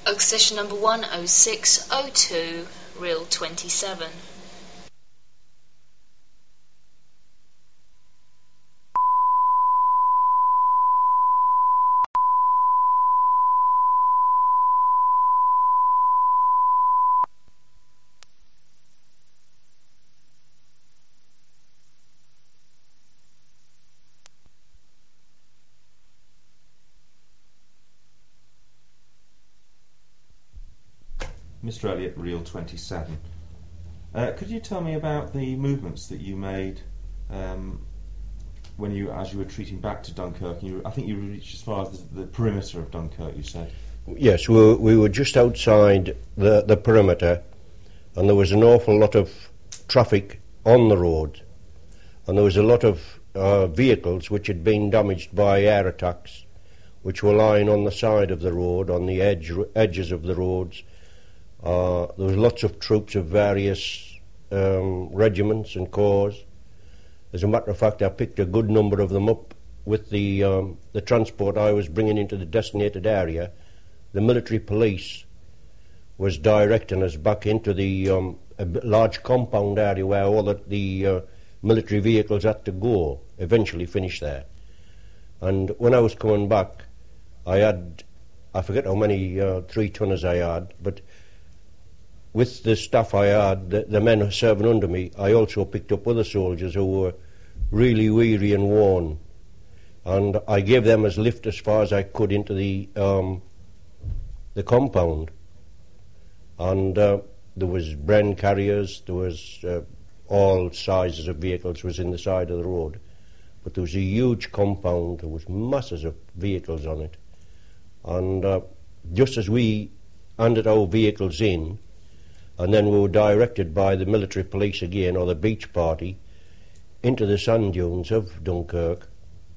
Accession number 10602, reel 27. Mr. Elliott, reel 27. Could you tell me about the movements that you made as you were retreating back to Dunkirk? I think you reached as far as the perimeter of Dunkirk, you said. Yes, we were just outside the perimeter, and there was an awful lot of traffic on the road, and there was a lot of vehicles which had been damaged by air attacks, which were lying on the side of the road, on the edges of the roads. There was lots of troops of various regiments and corps. As a matter of fact, I picked a good number of them up with the transport I was bringing into the designated area. The military police was directing us back into the a large compound area where all the military vehicles had to go, eventually finish there. And when I was coming back, I forget how many 3-tonners I had, but with the staff I had, the men serving under me, I also picked up other soldiers who were really weary and worn, and I gave them as lift as far as I could into the compound. And there was Bren carriers, there was all sizes of vehicles was in the side of the road, but there was a huge compound, there was masses of vehicles on it, and just as we handed our vehicles in, and then we were directed by the military police again, or the beach party, into the sand dunes of Dunkirk.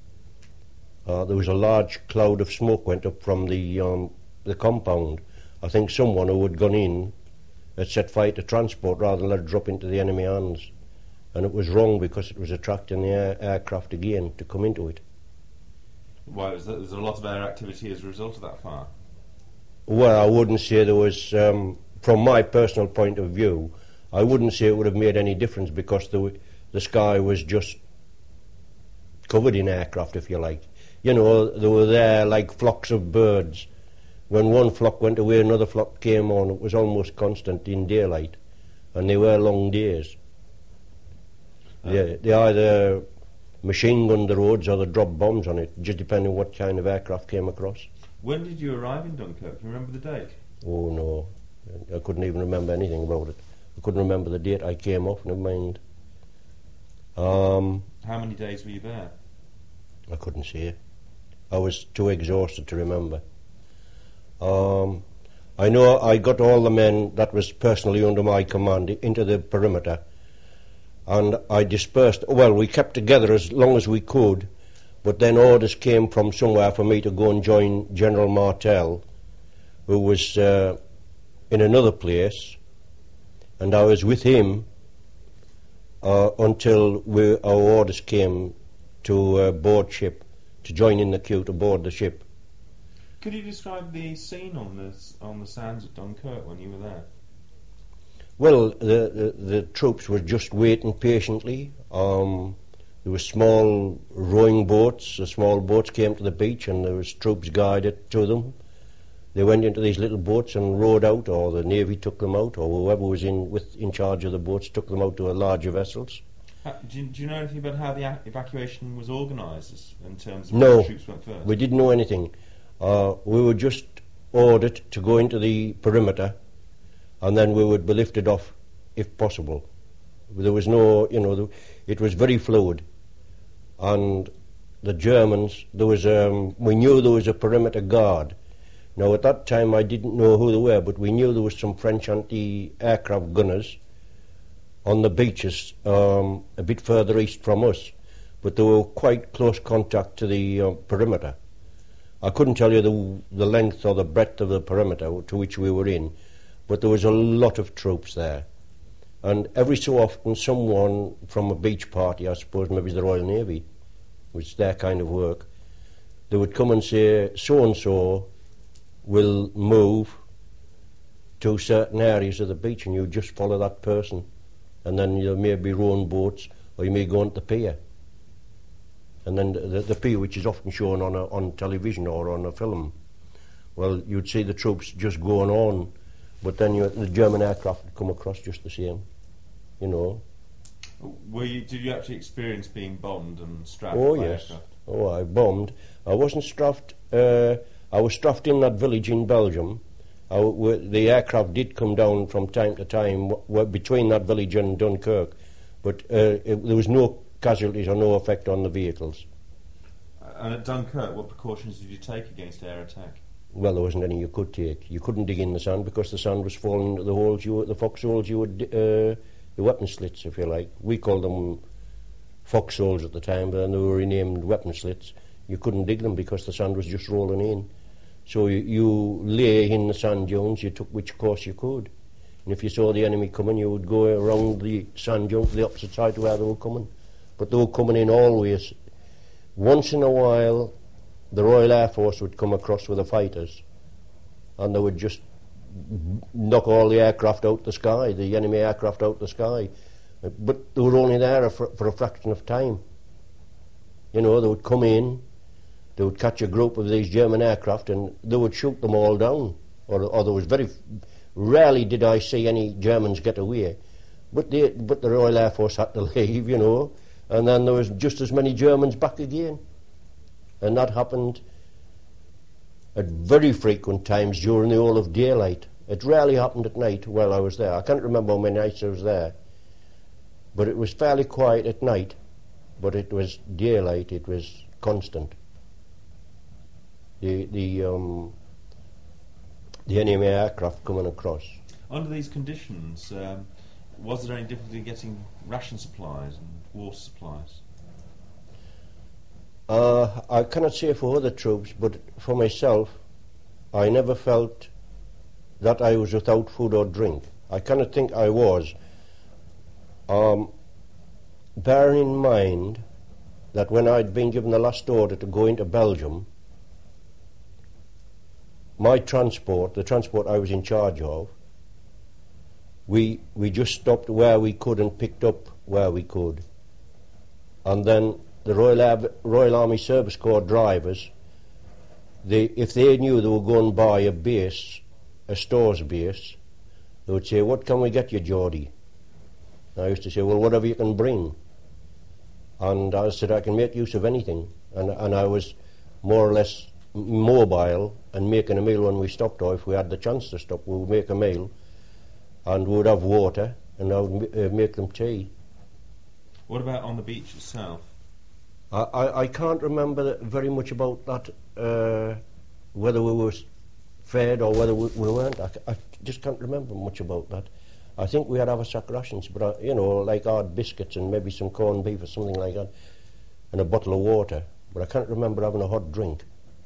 There was a large cloud of smoke went up from the compound. I think someone who had gone in had set fire to transport rather than let it drop into the enemy hands. And it was wrong because it was attracting the aircraft again to come into it. Why, was there a lot of air activity as a result of that fire? Well, I wouldn't say there was... from my personal point of view, I wouldn't say it would have made any difference because the sky was just covered in aircraft, if you like. You know, they were there like flocks of birds. When one flock went away, another flock came on. It was almost constant in daylight, and they were long days. They either machine gunned the roads or they dropped bombs on it, just depending what kind of aircraft came across. When did you arrive in Dunkirk? Do you remember the date? Oh, no. I couldn't even remember anything about it. I couldn't remember the date I came off, never mind. How many days were you there? I couldn't say. I was too exhausted to remember. I know I got all the men that was personally under my command into the perimeter, and I dispersed. Well, we kept together as long as we could, but then orders came from somewhere for me to go and join General Martel, who was in another place, and I was with him until our orders came to board ship, to join in the queue to board the ship. Could you describe the scene on the sands of Dunkirk when you were there? Well, the troops were just waiting patiently. There were small rowing boats. The small boats came to the beach, and there was troops guided to them. They went into these little boats and rowed out, or the Navy took them out, or whoever was in charge of the boats took them out to larger vessels. Do you know anything about how the evacuation was organised in terms of No, where the troops went first? We didn't know anything. We were just ordered to go into the perimeter, and then we would be lifted off if possible. There was no, it was very fluid. And the Germans, we knew there was a perimeter guard. Now, at that time, I didn't know who they were, but we knew there was some French anti-aircraft gunners on the beaches a bit further east from us, but they were quite close contact to the perimeter. I couldn't tell you the length or the breadth of the perimeter to which we were in, but there was a lot of troops there. And every so often, someone from a beach party, I suppose maybe the Royal Navy, which is their kind of work, they would come and say, so-and-so will move to certain areas of the beach, and you just follow that person, and then you may be rowing boats, or you may go on the pier. And then the pier, which is often shown on television or on a film, well, you'd see the troops just going on, but then the German aircraft would come across just the same, you know. Did you actually experience being bombed and strafed Oh, by yes. aircraft? Oh, I bombed. I wasn't strafed. I was strafed in that village in Belgium. The aircraft did come down from time to time between that village and Dunkirk, but there was no casualties or no effect on the vehicles. And at Dunkirk, what precautions did you take against air attack? Well, there wasn't any you could take. You couldn't dig in the sand because the sand was falling into the holes, the foxholes the weapon slits, if you like. We called them foxholes at the time, but then they were renamed weapon slits. You couldn't dig them because the sand was just rolling in. So you lay in the sand dunes, you took which course you could. And if you saw the enemy coming, you would go around the sand dune to the opposite side to where they were coming. But they were coming in always. Once in a while, the Royal Air Force would come across with the fighters, and they would just knock all the aircraft out the sky, the enemy aircraft out the sky. But they were only there for a fraction of time. You know, they would come in, they would catch a group of these German aircraft, and they would shoot them all down. Or there was rarely did I see any Germans get away. But the Royal Air Force had to leave, you know, and then there was just as many Germans back again. And that happened at very frequent times during the whole of daylight. It rarely happened at night while I was there. I can't remember how many nights I was there. But it was fairly quiet at night, but it was daylight, it was constant. The enemy aircraft coming across. Under these conditions, was there any difficulty getting ration supplies and water supplies? I cannot say for other troops, but for myself, I never felt that I was without food or drink. I cannot think I was. Bearing in mind that when I'd been given the last order to go into Belgium, my transport, the transport I was in charge of, we just stopped where we could and picked up where we could. And then the Royal Army Service Corps drivers, if they knew they were going by a base, a stores base, they would say, "What can we get you, Geordie?" And I used to say, "Well, whatever you can bring." And I said, "I can make use of anything." And I was more or less mobile and making a meal when we stopped, or if we had the chance to stop, we would make a meal, and we would have water, and I would make them tea. What about on the beach itself? I can't remember very much about that, whether we were fed or whether we weren't. I just can't remember much about that. I think we had haversack rations, but like hard biscuits and maybe some corned beef or something like that, and a bottle of water. But I can't remember having a hot drink.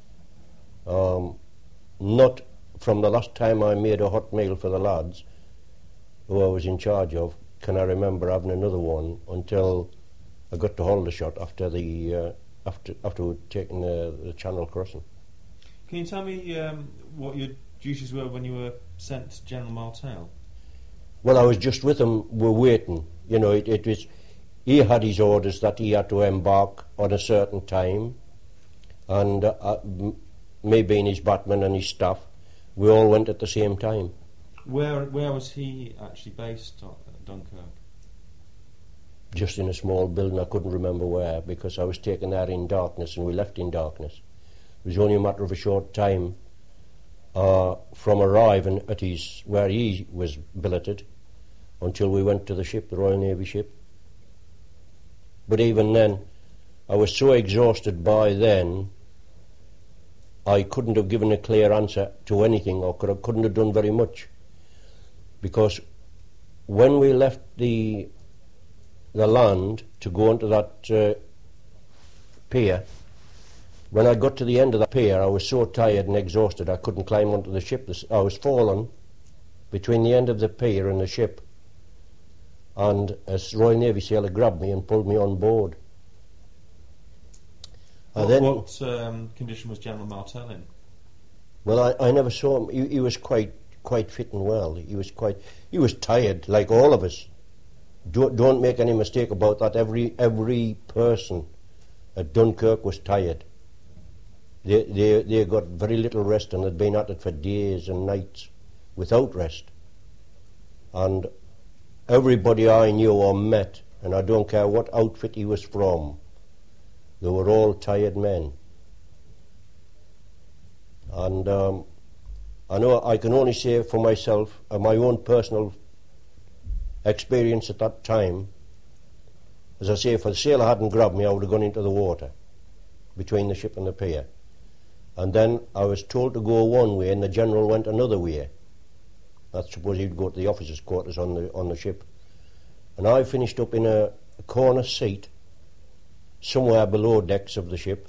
Not from the last time I made a hot meal for the lads, who I was in charge of, can I remember having another one until I got to Aldershot after we'd taken the Channel crossing. Can you tell me what your duties were when you were sent to General Martel? Well, I was just with him. We're waiting. You know, it was. He had his orders that he had to embark on a certain time, and me being his batman and his staff, we all went at the same time. Where was he actually based at Dunkirk? Just in a small building. I couldn't remember where, because I was taken there in darkness and we left in darkness. It was only a matter of a short time from arriving at where he was billeted until we went to the ship, the Royal Navy ship. But even then, I was so exhausted by then, I couldn't have given a clear answer to anything, or couldn't have done very much, because when we left the land to go onto that pier, when I got to the end of the pier, I was so tired and exhausted I couldn't climb onto the ship. I was fallen between the end of the pier and the ship, and a Royal Navy sailor grabbed me and pulled me on board. What condition was General Martel in? Well, I never saw him. He was quite quite fit and well. He was tired, like all of us. Don't make any mistake about that. Every person at Dunkirk was tired. They got very little rest, and they'd been at it for days and nights without rest. And everybody I knew or met, and I don't care what outfit he was from, they were all tired men. And I know I can only say for myself, my own personal experience at that time, as I say, if the sailor hadn't grabbed me, I would have gone into the water between the ship and the pier. And then I was told to go one way, and the general went another way. I suppose he'd go to the officers' quarters on the ship. And I finished up in a corner seat somewhere below decks of the ship,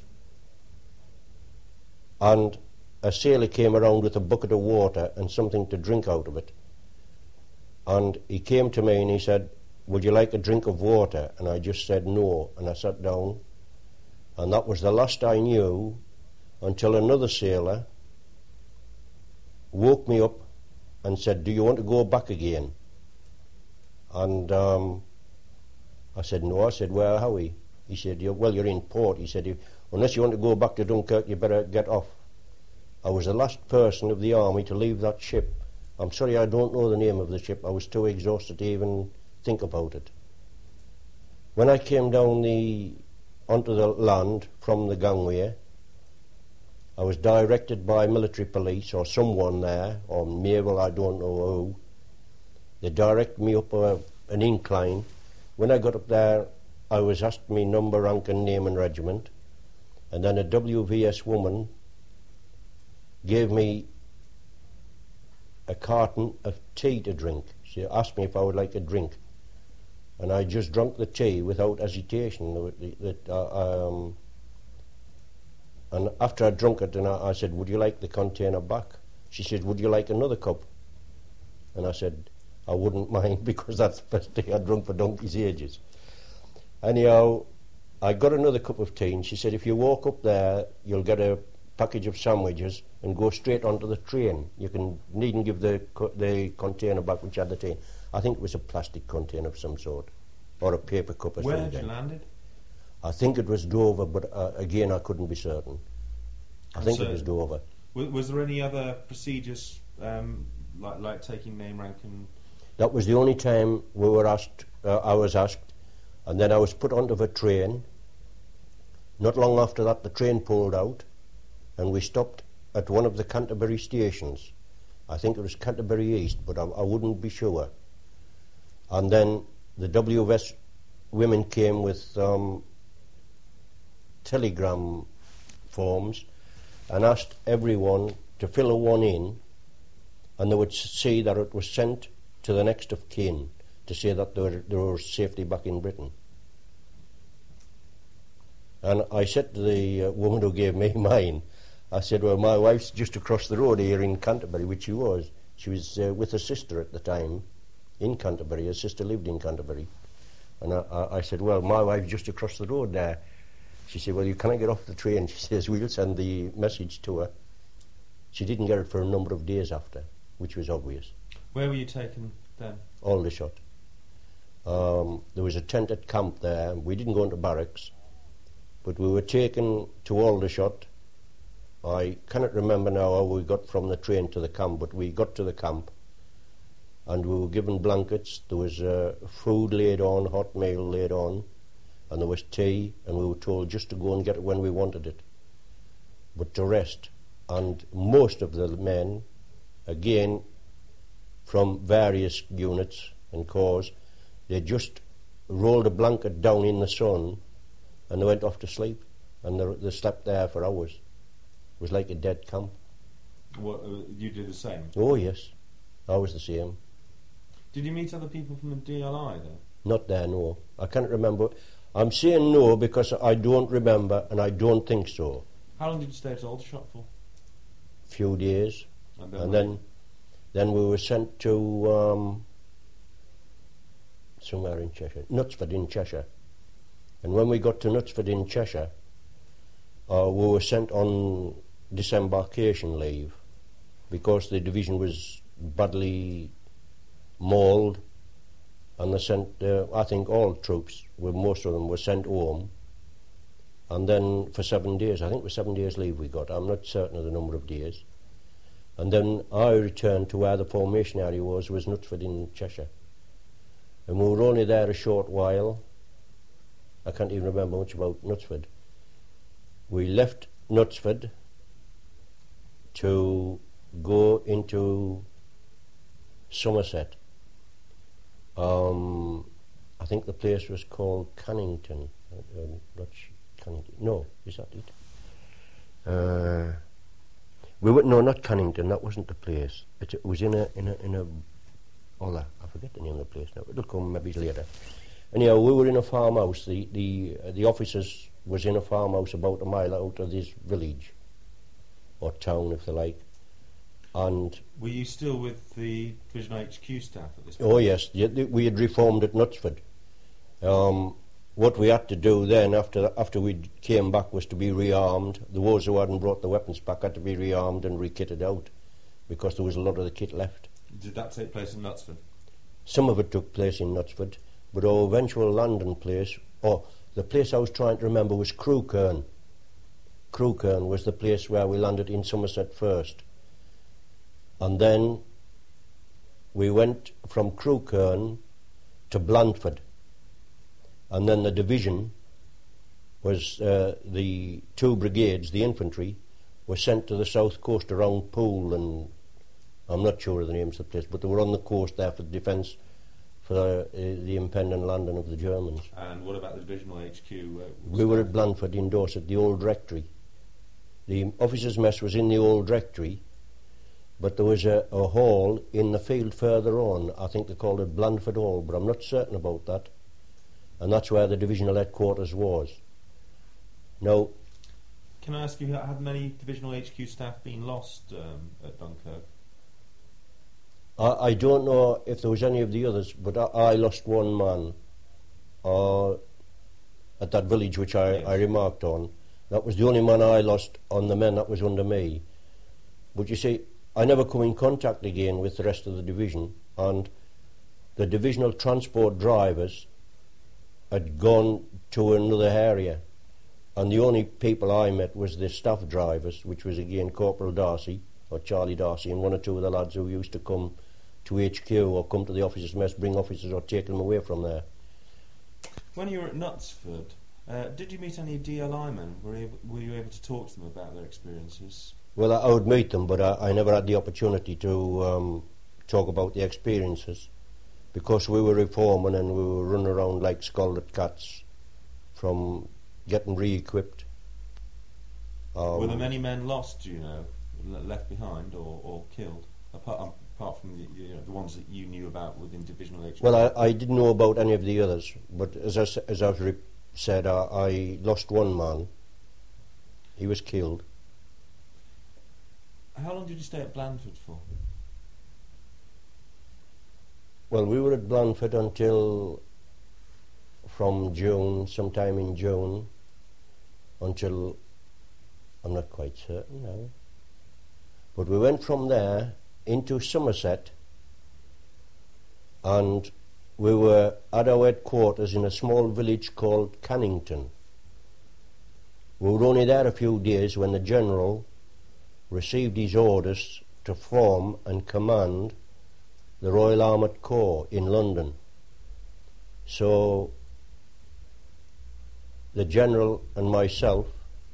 and a sailor came around with a bucket of water and something to drink out of it. And he came to me and he said, "Would you like a drink of water?" And I just said no, and I sat down. And that was the last I knew until another sailor woke me up and said, "Do you want to go back again?" And I said, "No." I said, "Where are we?" He said, "Well, you're in port." He said, "Unless you want to go back to Dunkirk, you better get off." I was the last person of the army to leave that ship. I'm sorry I don't know the name of the ship. I was too exhausted to even think about it. When I came down onto the land from the gangway, I was directed by military police or someone there, or Mabel, I don't know who. They directed me up an incline. When I got up there, I was asked me number, rank and name and regiment, and then a WVS woman gave me a carton of tea to drink. She asked me if I would like a drink, and I just drank the tea without hesitation. And after I drunk it, and I said, "Would you like the container back?" She said, "Would you like another cup?" And I said, "I wouldn't mind, because that's the best tea I'd drunk for donkey's ages." Anyhow, I got another cup of tea, and she said, "If you walk up there, you'll get a package of sandwiches and go straight onto the train. You needn't give the container back which had the tea." I think it was a plastic container of some sort, or a paper cup or something. Where had you landed? I think it was Dover, but again I couldn't be certain. I think it was Dover. Was there any other procedures like taking name, rank and... That was the only time we were asked. I was asked, and then I was put onto the train. Not long after that, the train pulled out, and we stopped at one of the Canterbury stations. I think it was Canterbury East, but I wouldn't be sure. And then the WVS women came with telegram forms and asked everyone to fill a one in, and they would see that it was sent to the next of kin to say that they were safely back in Britain. And I said to the woman who gave me mine, I said, "Well, my wife's just across the road here in Canterbury," which she was. She was with her sister at the time in Canterbury. Her sister lived in Canterbury. And I said, "Well, my wife's just across the road there." She said, "Well, you cannot get off the train." She says, "We'll send the message to her." She didn't get it for a number of days after, which was obvious. Where were you taken then? Aldershot. There was a tent at camp there. We didn't go into barracks, but we were taken to Aldershot. I cannot remember now how we got from the train to the camp, but we got to the camp and we were given blankets. There was food laid on, hot meal laid on, and there was tea, and we were told just to go and get it when we wanted it, but to rest. And most of the men, again from various units and corps, they just rolled a blanket down in the sun and they went off to sleep, and they slept there for hours. It was like a dead camp. What, you did the same? Oh yes, I was the same. Did you meet other people from the DLI there? Not there, no. I can't remember. I'm saying no because I don't remember, and I don't think so. How long did you stay at Aldershot for? Few days, and then we were sent to somewhere in Cheshire, Knutsford in Cheshire. And when we got to Knutsford in Cheshire, we were sent on disembarkation leave because the division was badly mauled, and they sent, I think all troops, most of them were sent home, and then for 7 days, I think it was 7 days leave we got, I'm not certain of the number of days, and then I returned to where the formation area was Knutsford in Cheshire, and we were only there a short while. I can't even remember much about Knutsford. We left Knutsford to go into Somerset. I think the place was called Cannington. Not Cannington. No, is that it? No, not Cannington. That wasn't the place. It was in a. Oh, I forget the name of the place now. It'll come maybe later. Anyhow, we were in a farmhouse. The officers was in a farmhouse about a mile out of this village, or town, if they like. And were you still with the Divisional HQ staff at this point? Oh yes, we had reformed at Knutsford. What we had to do then, after we came back, was to be rearmed. Those who hadn't brought the weapons back had to be rearmed and rekitted out, because there was a lot of the kit left. Did that take place in Knutsford? Some of it took place in Knutsford, but our eventual landing place, the place I was trying to remember was Crewkerne. Crewkerne was the place where we landed in Somerset first. And then we went from Crewkerne to Blandford. And then the division was, the 2 brigades, the infantry, were sent to the south coast around Poole, and I'm not sure of the names of the place, but they were on the coast there for the defence for the impending landing of the Germans. And what about the Divisional HQ? We were at Blandford in Dorset, the old rectory. The officers' mess was in the old rectory, but there was a hall in the field further on. I think they called it Blandford Hall, but I'm not certain about that. And that's where the divisional headquarters was. Now, can I ask you, had many Divisional HQ staff been lost at Dunkirk? I don't know if there was any of the others, but I lost one man at that village which I remarked on. That was the only man I lost on the men that was under me. But you see, I never come in contact again with the rest of the division, and the divisional transport drivers had gone to another area, and the only people I met was the staff drivers, which was again Corporal Darcy, or Charlie Darcy, and 1 or 2 of the lads who used to come to HQ or come to the officers' mess, bring officers or take them away from there. When you were at Knutsford, did you meet any DLI men? Were you able to talk to them about their experiences? Well, I would meet them, but I never had the opportunity to talk about the experiences, because we were reforming and we were running around like scalded cats from getting re-equipped. Were there many men lost, do you know, left behind or killed, apart from the ones that you knew about within Divisional HQ? Well, I didn't know about any of the others, but as I've said, I lost one man. He was killed. How long did you stay at Blandford for? Well, we were at Blandford until from June, sometime in June, until, I'm not quite certain now. But we went from there into Somerset, and we were at our headquarters in a small village called Cannington. We were only there a few days when the General received his orders to form and command the Royal Armoured Corps in London. So the General and myself,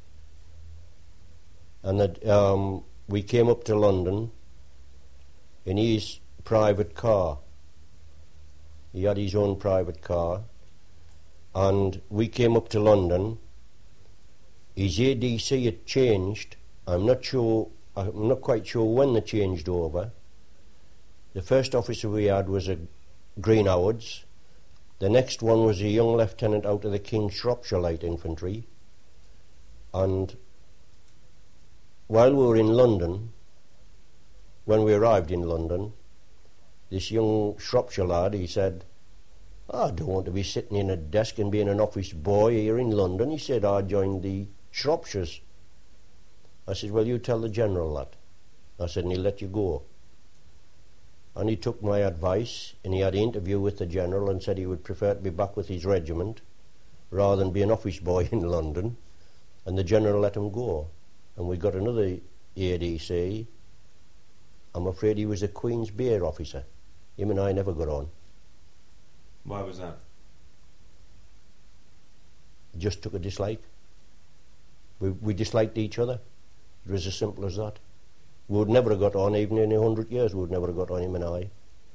and we came up to London in his private car. He had his own private car, and we came up to London. His ADC had changed. I'm not quite sure when they changed over. The first officer we had was a Greenhowards. The next one was a young lieutenant out of the King's Shropshire Light Infantry. And while we were in London, when we arrived in London, this young Shropshire lad, he said, I don't want to be sitting in a desk and being an office boy here in London. He said, I joined the Shropshires. I said, well, you tell the General that. I said, and he'll let you go. and he took my advice, and he had an interview with the General and said he would prefer to be back with his regiment rather than be an office boy in London, and the General let him go. And we got another ADC. I'm afraid he was a Queen's Beer officer. Him and I never got on. Why was that? Just took a dislike. We disliked each other. It was as simple as that. We would never have got on, even in 100 years, we would never have got on, him and I.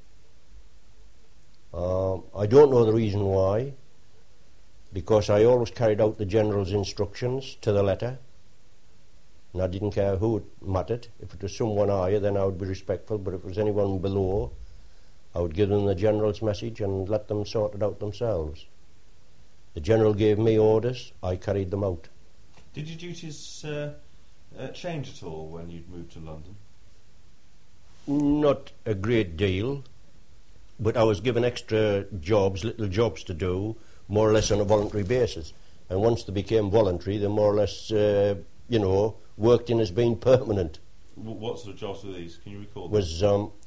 I don't know the reason why, because I always carried out the General's instructions to the letter, and I didn't care who it mattered. If it was someone higher, then I would be respectful, but if it was anyone below, I would give them the General's message and let them sort it out themselves. The General gave me orders, I carried them out. Did your duties change at all when you'd moved to London? Not a great deal, but I was given extra jobs, little jobs to do, more or less on a voluntary basis. And once they became voluntary, they more or less, worked in as being permanent. What sort of jobs were these? Can you recall? Was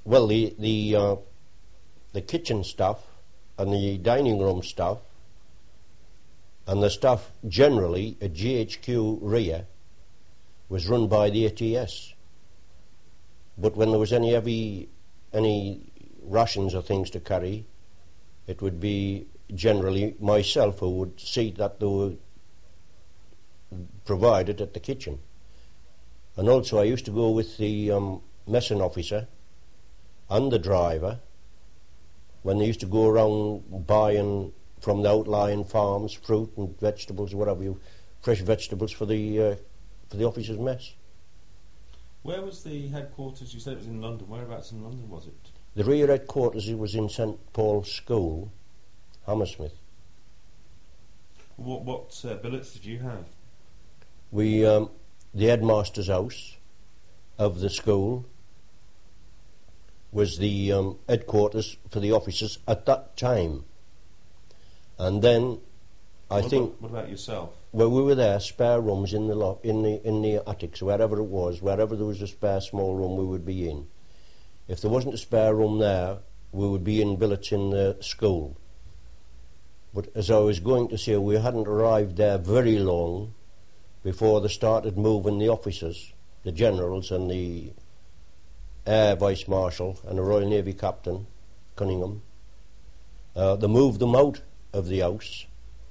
the kitchen staff and the dining room staff and the staff generally at GHQ rear was run by the ATS. But when there was any rations or things to carry, it would be generally myself who would see that they were provided at the kitchen. And also I used to go with the messing officer and the driver when they used to go around buying from the outlying farms fruit and vegetables, whatever, fresh vegetables for the officers' mess. Where was the headquarters? You said it was in London. Whereabouts in London was it? The rear headquarters was in St Paul's School, Hammersmith. What billets did you have? We, the headmaster's house of the school was the headquarters for the officers at that time. And then What about yourself? Well, we were there, spare rooms in the attics, wherever it was, wherever there was a spare small room we would be in. If there wasn't a spare room there, we would be in billets in the school. But as I was going to say, we hadn't arrived there very long before they started moving the officers, the generals and the Air Vice Marshal and the Royal Navy Captain, Cunningham. They moved them out of the house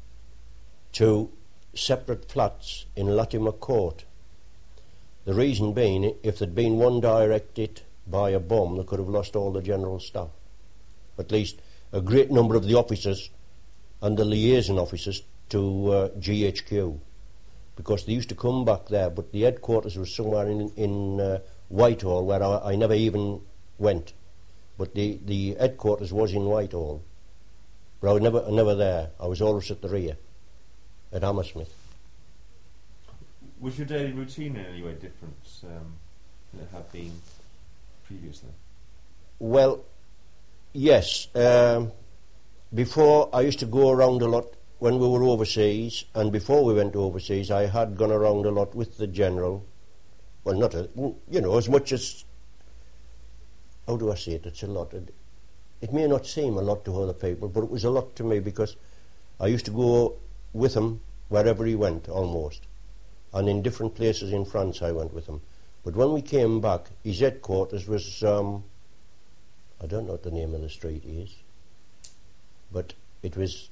to separate flats in Latimer Court. The reason being, if there'd been one direct hit by a bomb, they could have lost all the general staff. At least a great number of the officers and the liaison officers to GHQ, because they used to come back there, but the headquarters was somewhere in Whitehall, where I never even went. But the headquarters was in Whitehall. But I was never there. I was always at the rear, at Hammersmith. Was your daily routine in any way different than it had been previously? Well, yes. Before, I used to go around a lot when we were overseas, and before we went overseas, I had gone around a lot with the General. Well, not as much as, how do I say it? It's a lot. It may not seem a lot to other people, but it was a lot to me, because I used to go with him wherever he went, almost. And in different places in France I went with him. But when we came back, his headquarters was, I don't know what the name of the street is, but it was,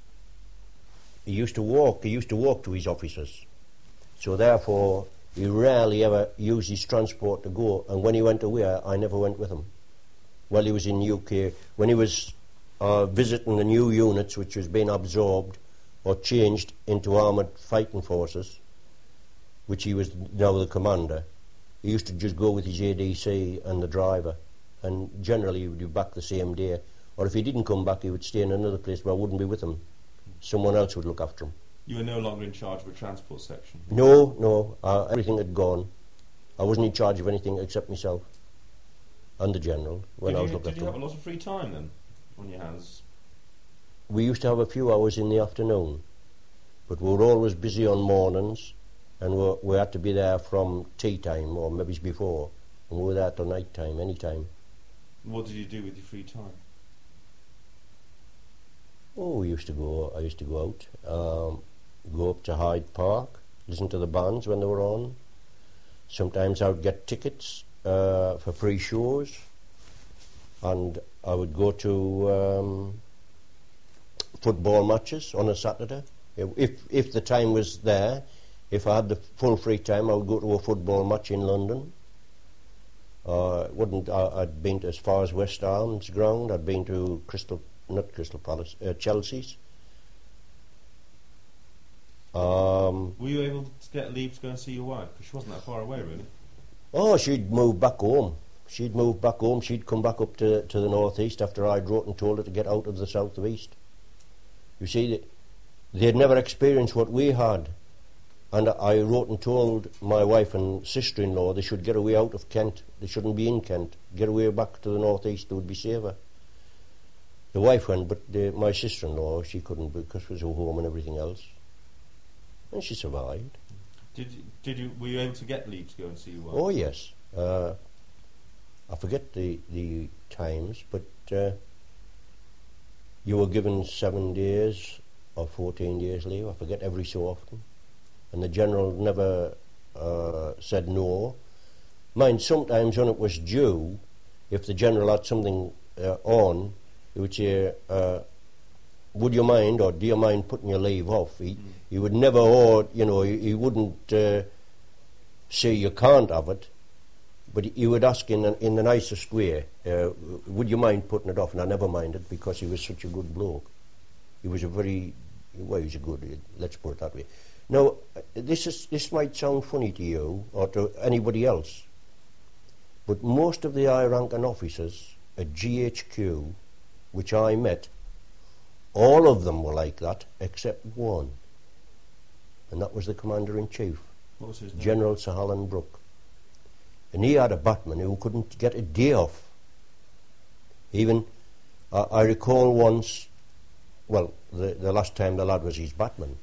he used to walk to his offices. So therefore, he rarely ever used his transport to go, and when he went away, I never went with him. While he was in UK, when he was visiting the new units which was being absorbed or changed into armoured fighting forces, which he was now the commander, he used to just go with his ADC and the driver, and generally he would be back the same day. Or if he didn't come back, he would stay in another place where I wouldn't be with him. Someone else would look after him. You were no longer in charge of a transport section? No, everything had gone. I wasn't in charge of anything except myself and the General when I was looking after him. Did you have a lot of free time then on your hands? We used to have a few hours in the afternoon, but we were always busy on mornings, and we had to be there from tea time or maybe before, and we were there till night time, any time. What did you do with your free time? Oh, I used to go out, go up to Hyde Park, listen to the bands when they were on. Sometimes I would get tickets for free shows, and I would go to football matches on a Saturday. If the time was there, if I had the full free time, I would go to a football match in London. I'd been to as far as West Arms ground. I'd been to Chelsea's. Were you able to get leave to go and see your wife? Because she wasn't that far away, really. Oh, she'd moved back home. She'd come back up to the northeast after I'd wrote and told her to get out of the southeast. You see, they'd never experienced what we had. And I wrote and told my wife and sister-in-law they should get away out of Kent. They shouldn't be in Kent. Get away back to the northeast, it would be safer. The wife went, but my sister-in-law, she couldn't because it was her home and everything else. And she survived. Were you able to get leave to go and see your wife? Oh, yes. I forget the times, but you were given 7 days or 14 days leave. I forget, every so often. And the general never said no. Mind, sometimes when it was due, if the general had something on, he would say, would you mind, or do you mind putting your leave off? He would never, he wouldn't say you can't have it, but he would ask in the nicest way, would you mind putting it off? And I never minded, because he was such a good bloke. He was let's put it that way. Now, this might sound funny to you or to anybody else, but most of the high-ranking officers at GHQ, which I met, all of them were like that, except one, and that was the Commander-in-Chief. What was his name? General Sir Alan Brooke. And he had a batman who couldn't get a day off. Even, I recall once, well, the last time the lad was his batman,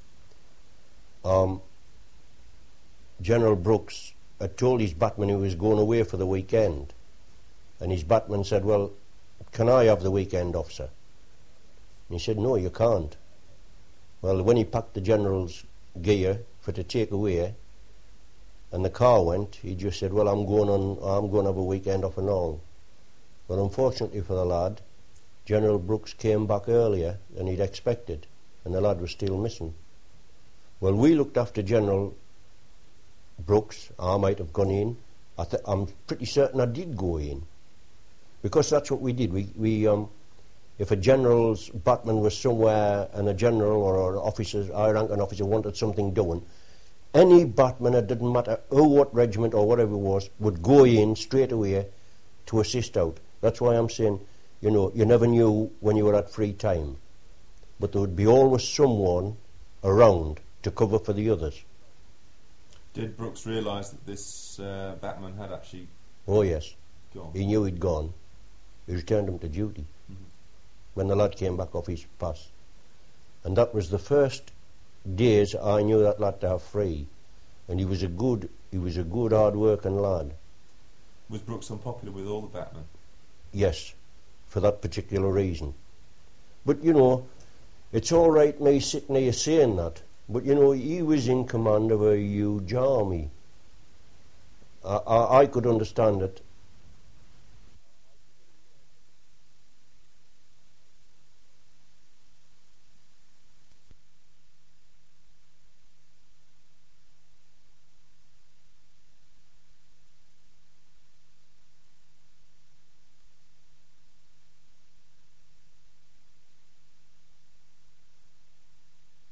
General Brooks had told his batman he was going away for the weekend, and his batman said, well, can I have the weekend off, sir? And he said, no, you can't. Well, when he packed the general's gear for to take away, and the car went, he just said, well, I'm going to have a weekend off and all. But unfortunately for the lad, General Brooks came back earlier than he'd expected, and the lad was still missing. Well, we looked after General Brooks. I might have gone in. I'm pretty certain I did go in, because that's what we did. If a general's batman was somewhere and a general or an officer, high-ranking officer, wanted something done, any batman, it didn't matter what regiment or whatever it was, would go in straight away to assist out. That's why I'm saying, you never knew when you were at free time, but there would be always someone around to cover for the others. Did Brooks realise that this batman had actually... Oh, yes. Gone? He knew he'd gone. He returned him to duty when the lad came back off his pass. And that was the first days I knew that lad to have free. And he was a good hard-working lad. Was Brooks unpopular with all the batmen? Yes, for that particular reason. But, it's all right me sitting here saying that, but, he was in command of a huge army. I could understand it